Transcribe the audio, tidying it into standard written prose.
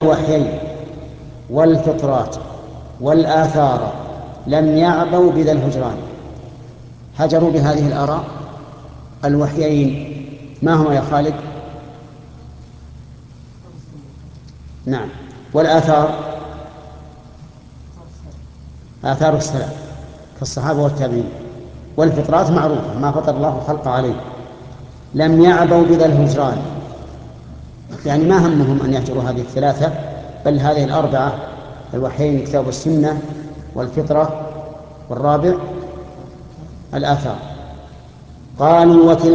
الوحيين والفطرات والآثار لم يعبوا بذا الهجران. هجروا بهذه الآراء. الوحيين ما هما يا خالد؟ نعم. والآثار آثار السلف كالصحابة والتابعين. والفطرات معروفة ما فطر الله الخلق عليه. لم يعبوا بذا الهجران، يعني ما همهم أن يهجروا هذه الثلاثة، بل هذه الأربعة: الوحيين الكتاب والسنة والفطرة والرابع الآثار. قالوا وتلك